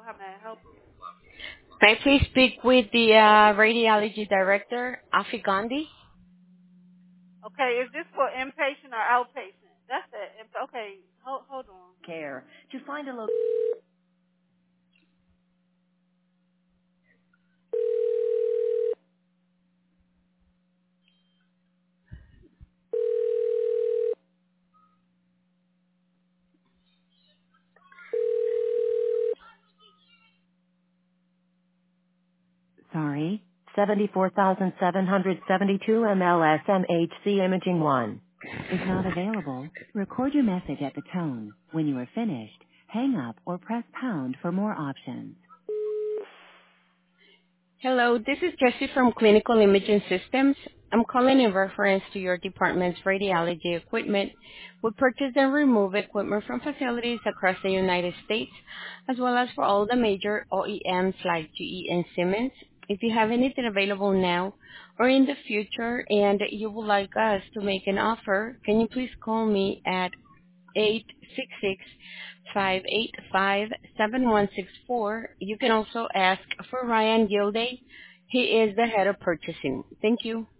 May I please speak with the radiology director, Afi Gandhi? Care to find a location. Sorry, 74,772 MLSMHC imaging 1 is not available. Record your message at the tone. When you are finished, hang up or press pound for more options. Hello, this is Jessie from Clinical Imaging Systems. I'm calling in reference to your department's radiology equipment. We purchase and remove equipment from facilities across the United States, as well as for all the major OEMs like GE and Siemens. If you have anything available now or in the future and you would like us to make an offer, can you please call me at 866-585-7164. You can also ask for Ryan Gilday. He is the head of purchasing. Thank you.